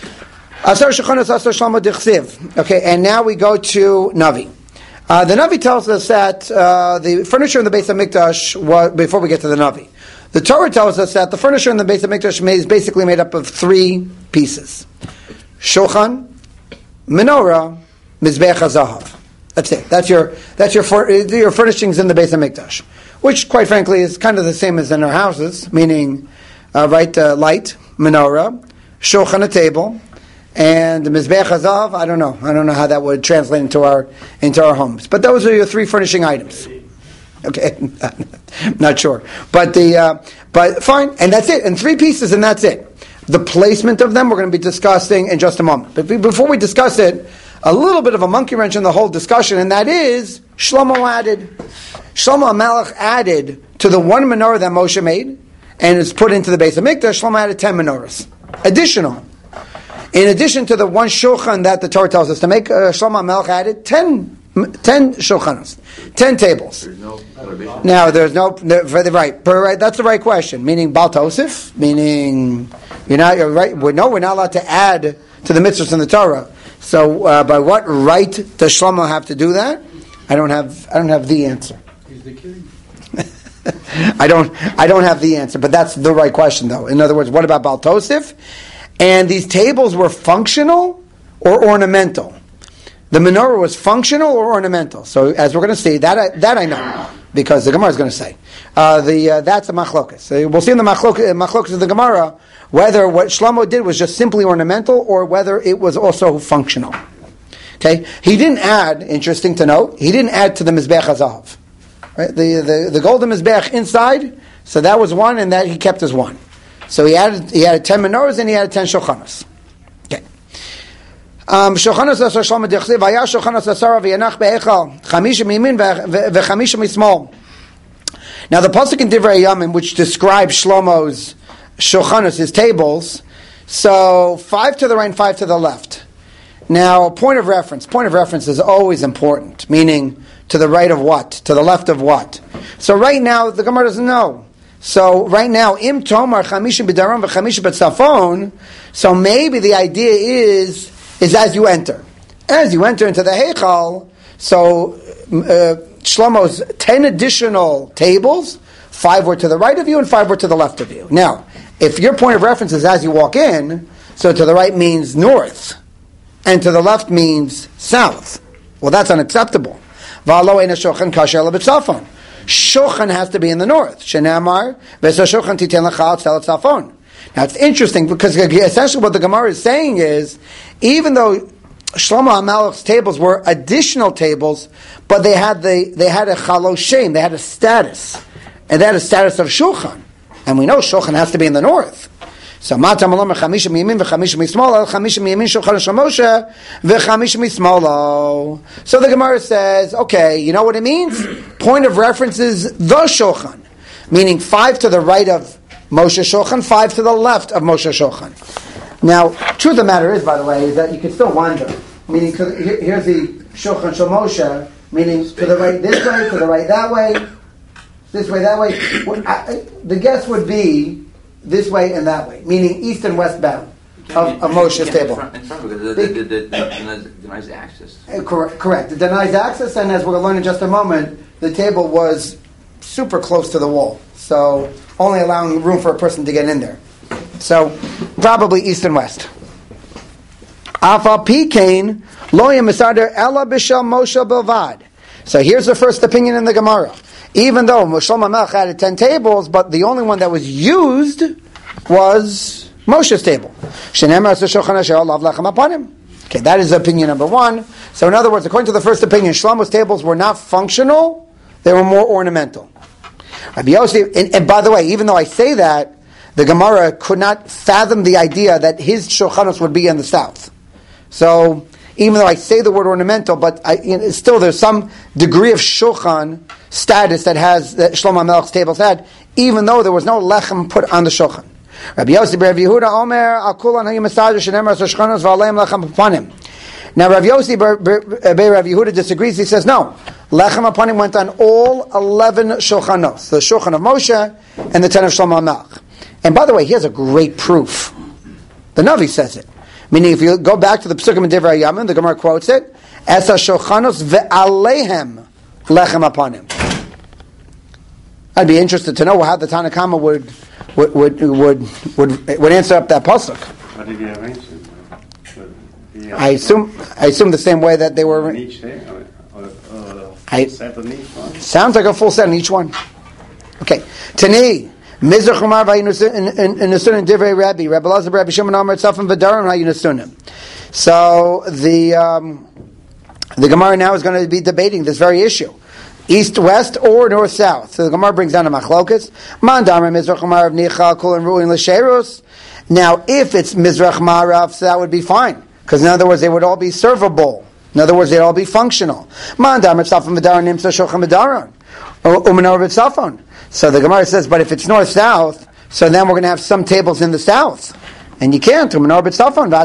A: Okay, and now we go to Navi. The Navi tells us that the furniture in the Beis HaMikdash, before we get to the Navi, the Torah tells us that the furniture in the Beis HaMikdash is basically made up of 3 pieces. Shulchan, menorah, mizbeach hazahav. That's it. That's your furnishings in the Beis HaMikdash, which, quite frankly, is kind of the same as in our houses, meaning, light, menorah, shulchan, a table, and the mizbeach hazahav. I don't know how that would translate into our homes. But those are your 3 furnishing items. Okay, not sure, but fine, and that's it, and 3 pieces, and that's it. The placement of them we're going to be discussing in just a moment. But before we discuss it, a little bit of a monkey wrench in the whole discussion, and that is Shlomo HaMelech added to the 1 menorah that Moshe made, and is put into the Beis HaMikdash. Shlomo added 10 menorahs, additional. In addition to the 1 shulchan that the Torah tells us to make, Shlomo HaMelech added 10 shulchanos, 10 tables. Now, there's no right. That's the right question. Meaning Baal Tosif, meaning you're right. We're not allowed to add to the mitzvahs in the Torah. So, by what right does Shlomo have to do that? I don't have the answer.
D: He's the king.
A: I don't have the answer, but that's the right question, though. In other words, what about Baal Tosif? And these tables were functional or ornamental? The menorah was functional or ornamental? So, as we're going to see, that I know, because the Gemara is going to say. That's a machlokas. So we'll see in the machlokas of the Gemara whether what Shlomo did was just simply ornamental or whether it was also functional. Okay? He didn't add, interesting to note, he didn't add to the Mizbech HaZahav. Right? The golden Mizbech inside, so that was 1, and that he kept as 1. So he added 10 menorahs and he added 10 shulchanos. Shulchanos asar Shlomo dechsev vaya shulchanos asar v'yanach be'echal chamisha mimin v'chamisha mismol. Now the pasuk in Divrei Yamim, which describes Shlomo's shulchanos, his tables. So 5 to the right and 5 to the left. Now, point of reference. Point of reference is always important, meaning to the right of what? To the left of what? So right now, the Gemara doesn't know. So right now, im tomar chamisha b'daram v'chamisha b'tzafon. So maybe the idea is as you enter. As you enter into the Heichal, so Shlomo's 10 additional tables, 5 were to the right of you and 5 were to the left of you. Now, if your point of reference is as you walk in, so to the right means north, and to the left means south. Well, that's unacceptable. Shochan has to be in the north. Shenamar, shochan titen lachal tzel tzafon. Now it's interesting because essentially what the Gemara is saying is, even though Shlomo HaMelech's tables were additional tables, but they had a chaloshem, they had a status, and they had a status of shulchan, and we know shulchan has to be in the north. So matam alom chamisha miyamin v'chamisha mismolo, chamisha miyamin shulchan Moshe v'chamisha mismolo. So the Gemara says, okay, you know what it means? Point of reference is the shulchan, meaning 5 to the right of Moshe shulchan, 5 to the left of Moshe shulchan. Now, truth of the matter is, by the way, is that you can still wonder. Meaning, here's the shulchan shel Moshe, meaning to the right this way, to the right that way, this way, that way. The guess would be this way and that way, meaning east and west bound of Moshe's table.
B: In front because it denies access.
A: Correct. It denies access, and as we're going to learn in just a moment, the table was super close to the wall, so only allowing room for a person to get in there. So, probably east and west. Afal Pikain loyim misader ela b'shel Moshe belvad. So here's the first opinion in the Gemara. Even though Moshe HaMelech had 10 tables, but the only one that was used was Moshe's table. Okay, that is opinion number 1. So in other words, according to the first opinion, Shlomo's tables were not functional, they were more ornamental. Rabbi Yossi, and by the way, even though I say that, the Gemara could not fathom the idea that his shulchanos would be in the south. So even though I say the word ornamental, but still there's some degree of shulchan status that Shlomo HaMelech's tables had, even though there was no lechem put on the shulchan. Rabbi Yossi Bar Yehuda Omer Akulan Hayimasader Shenemar Shulchanos V'Aleim Lechem Upanim. Now Rabbi Yossi Bar Yehuda disagrees. He says no. Lechem Upanim went on all 11 shulchanos, the shulchan of Moshe and the 10 of Shlomo HaMelech. And by the way, here's a great proof. The Navi says it. Meaning, if you go back to the Pesukim in Divrei Yamim, the Gemara quotes it, "Esa shulchanos ve'aleihem lechem upanim." I'd be interested to know how the Tanna Kama would answer up that pasuk.
B: How did he arrange it?
A: I assume the same way that they were.
B: In each day, set on each one.
A: Sounds like a full set in each one. Okay, Tani. Mizrach Umar v'ayinasunim divrei Rabbi Lazar Rabbi Shimon Amar Tzafim v'darim v'ayinasunim. So the Gemara now is going to be debating this very issue: east, west, or north, south. So the Gemara brings down a machlokas. Man damar Mizrach Umar of Nichal Kol and Ruin l'Sherus. Now, if it's Mizrach Marav, so that would be fine, because in other words, they would all be servable. In other words, they'd all be functional. Man damar Tzafim v'darim nimsa shochem v'darim u'menor v'tzafon. So the Gemara says, but if it's north-south, so then we're going to have some tables in the south. And you can't. I'm sorry.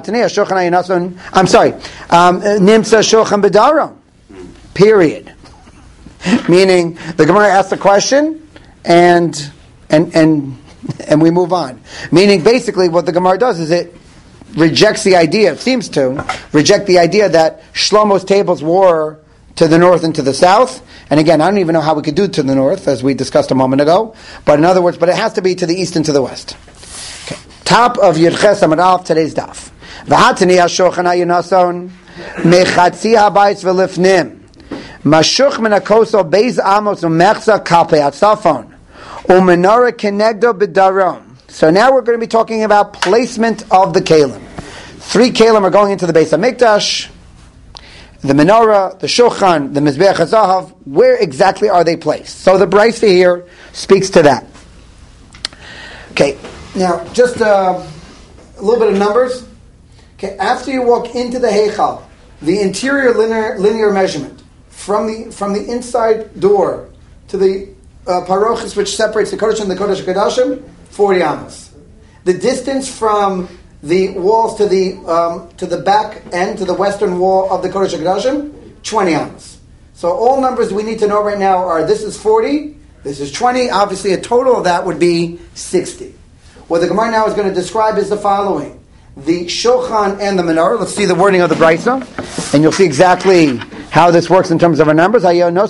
A: Nimsa shochan b'daram. Period. Meaning, the Gemara asks the question, and we move on. Meaning, basically, what the Gemara does is it rejects the idea, it seems to, reject the idea that Shlomo's tables were to the north and to the south. And again, I don't even know how we could do it to the north, as we discussed a moment ago. But in other words, but it has to be to the east and to the west. Okay. Top of Yirches Amud Aleph, today's daf. V'hatani ha'shochan ha'yunason mechatzi ha'bayis v'lifnim mashuch min ha'koso beis amos u'mechza kalpei atzafon u'menora kenegdo b'darom. So now we're going to be talking about placement of the kelim. 3 kelim are going into the Beis HaMikdash. The menorah, the shulchan, the mizbeach hazahav, where exactly are they placed? So the Brisa here speaks to that. Okay, now just a little bit of numbers. Okay, after you walk into the Heichal, the interior linear measurement from the inside door to the parochis which separates the Kodesh and the Kodesh Kodashim, 40 amos. the distance from the walls to the back end, to the western wall of the Kodesh HaKodashim, 20 amos. So all numbers we need to know right now are, this is 40, this is 20, obviously a total of that would be 60. What the Gemara now is going to describe is the following. The Shulchan and the menorah, let's see the wording of the Brisa, and you'll see exactly how this works in terms of our numbers.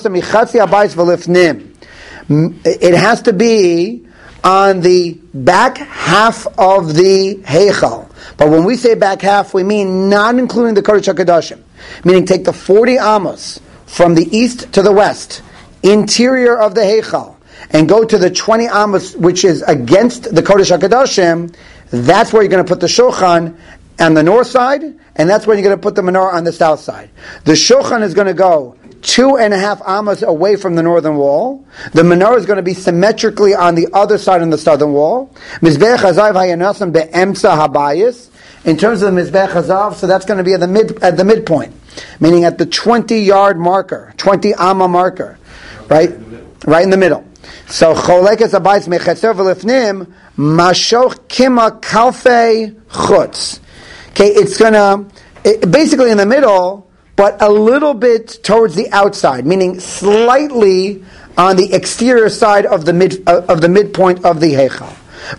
A: It has to be on the back half of the Heichal. But when we say back half, we mean not including the Kodesh HaKodashim. Meaning take the 40 amos from the east to the west, interior of the Heichal, and go to the 20 amos which is against the Kodesh HaKodashim. That's where you're going to put the Shulchan on the north side, and that's where you're going to put the menorah on the south side. The Shulchan is going to go 2.5 amos away from the northern wall. The menorah is going to be symmetrically on the other side on the southern wall. Mizbeach hazav hayanasam be'emsa habayis. In terms of the Mizbeach hazav, so that's going to be at the midpoint, meaning at the 20-yard marker, 20 amma marker, right in the middle. So cholekes habayis mechetzer v'lifnim mashoch kima kalfei chutz. Okay, it's gonna basically in the middle, but a little bit towards the outside, meaning slightly on the exterior side of the midpoint of the Heichal.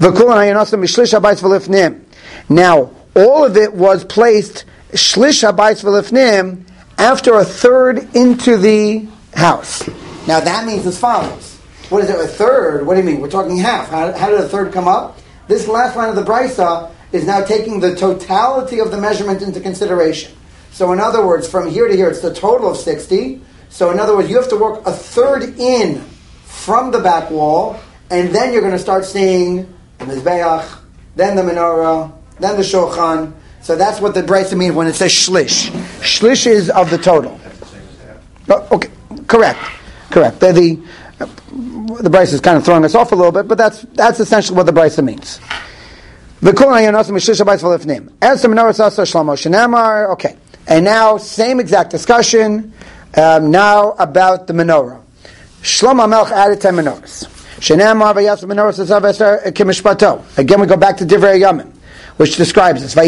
A: Now, all of it was placed shlish habayis v'lifnim after a third into the house. Now that means as follows. What is it, a third? What do you mean? We're talking half. How did a third come up? This last line of the Brisa is now taking the totality of the measurement into consideration. So in other words, from here to here, it's the total of 60. So in other words, you have to work a third in from the back wall, and then you're going to start seeing the Mizbeach, then the menorah, then the Shulchan. So that's what the Brisa means when it says shlish. Shlish is of the total. Okay, correct. The Brisa is kind of throwing us off a little bit, but that's essentially what the Brisa means. Okay. And now, same exact discussion, now about the menorah. Shlomo HaMelech added 10 menorahs. Again, we go back to Divrei Yamim, which describes this.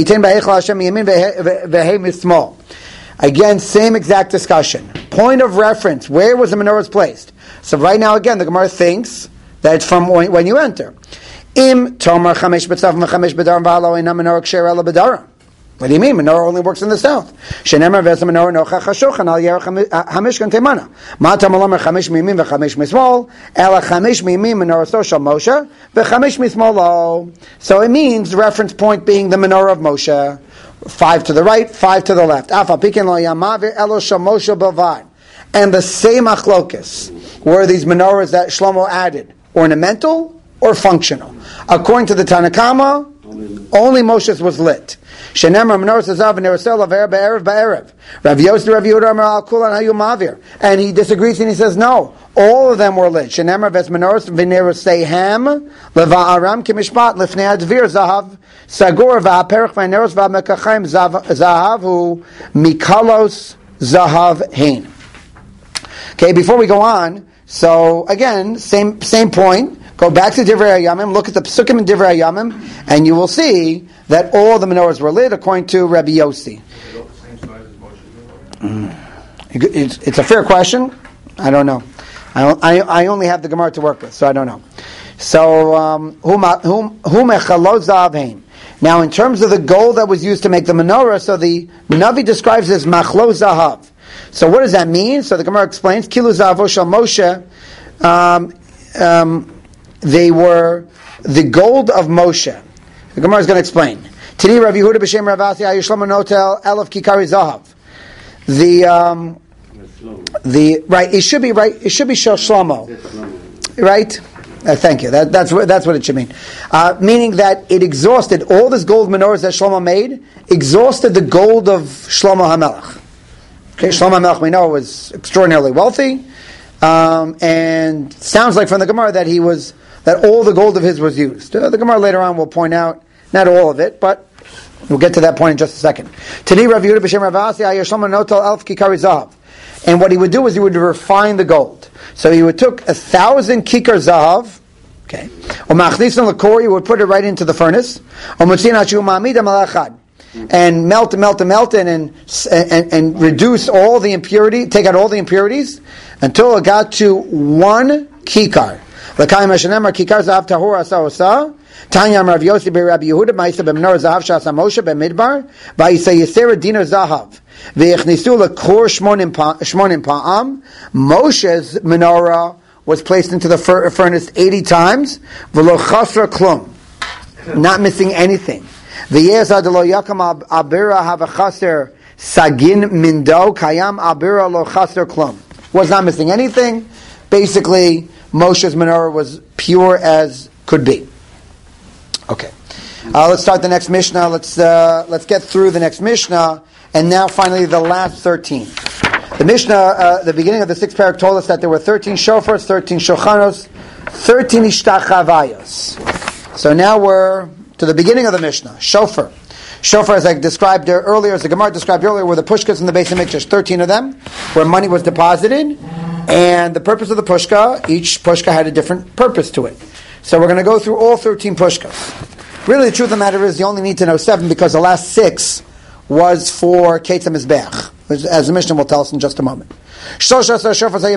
A: Again, same exact discussion. Point of reference, where was the menorah placed? So right now, again, the Gemara thinks that it's from when you enter. Im tomar chamesh b'tzav v'chamesh b'daram v'halo einam menorah ksher ela b'daram. What do you mean? Menorah only works in the south. Shenemar v'ez menorah nochach hashulchan al yerach hamishkan temana. Ma tamalamer chamesh miyimim v'chamesh mismol ela chamesh miyimim menorah so shal Moshe v'chamesh mismol lo. So it means the reference point being the menorah of Moshe, 5 to the right, 5 to the left. Afa pikin lo yamav elo shal Moshe b'vad. And the same achlokas were these menorahs that Shlomo added, ornamental or functional. According to the Tanakama, only Moshe's was lit. Shenemar menorah zazav v'nerasel aver ba'erev ba'erev. Rav Yosef Rav Yehuda Amar al kulan hayu mavir. And he disagrees and he says no, all of them were lit. Shenemar ves menorah v'neraseihem leva'aram kimishpat lifnei advir zahav sagor va'aperach v'neros va'mekachayim zahav hu mikalos zahav hein. Okay, before we go on, so again, same point. Go back to Divrei Yamim, look at the Pesukim in Divrei Yamim, and you will see that all the menorahs were lit according to Rabbi Yossi. It's a fair question. I don't know. I only have the Gemara to work with, so I don't know. So, now in terms of the gold that was used to make the menorah, so the Navi describes it as machlo zahav. So what does that mean? So the Gemara explains, Kilu Zahavo Shal Moshe, they were the gold of Moshe. The Gemara is going to explain. Tini Rav Yehuda b'Shem Rav Asi Ayishlam Notel Elef Kikari Zahav. It should be Shel Shlomo, right? Thank you. That's what it should mean. Meaning that it exhausted all this gold menorahs that Shlomo made, exhausted the gold of Shlomo HaMelech. Okay, Shlomo HaMelech, we know, was extraordinarily wealthy, and sounds like from the Gemara that all the gold of his was used. The Gemara later on will point out not all of it, but we'll get to that point in just a second. Today, Rav Yehuda b'Shem Rav Asi Shlomo notel elf kikari zahav, and what he would do is he would refine the gold. So he would took 1,000 kikar zahav, Okay. Umachnisin l'kor, you would put it right into the furnace. Umutzin hachu ma'amidam al echad. And melt and reduce all the impurity, take out all the impurities until it got to 1 kikar. L'kayim hashanemar kikar zahav tahor asa osa. Tanya Rav Yossi be Rabbi Yehuda ma'isa b'menor zahav shasa Moshe b'midbar va'isa yisera dino zahav v'yichnisu l'kor shmonim pa'am. Moshe's menorah was placed into the furnace 80 times v'lo chasra klum, not missing anything. V'yezad lo yakam abira have a chaser sagin mindo kayam abira lo chaser klum, was not missing anything. Basically, Moshe's menorah was pure as could be. Okay, let's start the next Mishnah. Let's get through the next Mishnah, and now finally the last 13. The Mishnah, the beginning of the 6th parak, told us that there were 13 shofars, 13 shochanos, 13 ishtachavayos. So now we're to the beginning of the Mishnah. Shofar, as I described earlier, as the Gemara described earlier, were the pushkas in the Beis HaMikdash. 13 of them, where money was deposited, and the purpose of the pushka, each pushka had a different purpose to it. So we're going to go through all 13 pushkas. Really, the truth of the matter is you only need to know 7 because the last 6 was for Ketz HaMizbeach, as the Mishnah will tell us in just a moment. There were 13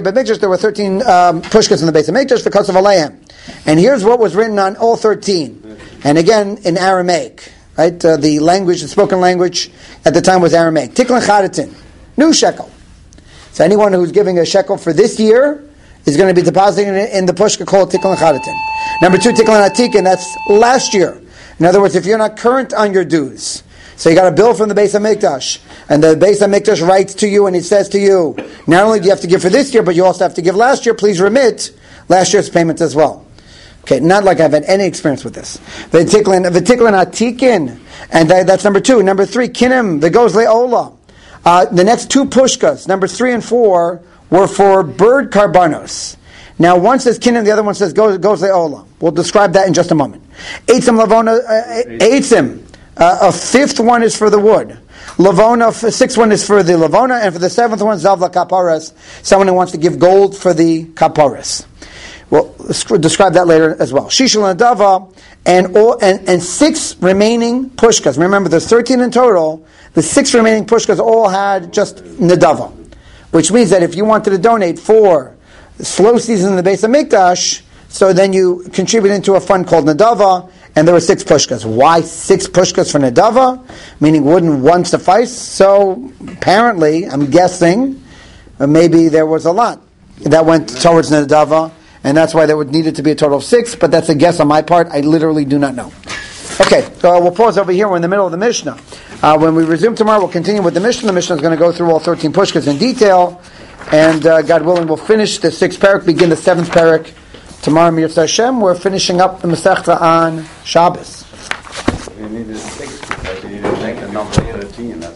A: pushkas in the Beis HaMikdash because of Aleim. And here's what was written on all 13. And again, in Aramaic. Right? The language, the spoken language at the time was Aramaic. Tikkun Chadatin, new shekel. So anyone who's giving a shekel for this year is going to be depositing it in the pushka called Tikkun Chadatin. Number 2, Tikkun Atikin, that's last year. In other words, if you're not current on your dues, so you got a bill from the Beis HaMikdash, and the Beis HaMikdash writes to you and it says to you, not only do you have to give for this year, but you also have to give last year, please remit last year's payments as well. Okay, not like I've had any experience with this. V'tiklin Atikin, and that's number 2. Number 3, Kinim, the goes le'ola. The next 2 pushkas, number 3 and 4, were for bird karbanos. Now, one says kinim, the other one says goes le'ola. We'll describe that in just a moment. Eitzim lavona, eitzim. A 5th one is for the wood. Lavona, 6th one is for the lavona, and for the 7th one, zavla kaparas, someone who wants to give gold for the kaparas. We'll describe that later as well. Shishul nadava, and 6 remaining pushkas. Remember, there's 13 in total. The 6 remaining pushkas all had just nadava, which means that if you wanted to donate for slow season in the Beis HaMikdash, so then you contribute into a fund called nadava, and there were 6 pushkas. Why 6 pushkas for nadava? Meaning, wouldn't one suffice? So apparently, I'm guessing, maybe there was a lot that went towards nadava, and that's why there would needed to be a total of 6. But that's a guess on my part. I literally do not know. Okay, so we'll pause over here. We're in the middle of the Mishnah. When we resume tomorrow, we'll continue with the Mishnah. The Mishnah is going to go through all 13 pushkas in detail, and God willing, we'll finish the 6th parak, begin the 7th parak. Tomorrow, Mirza Hashem, we're finishing up the Masechta on Shabbos.
B: You need a 6 because you need to make the number 13.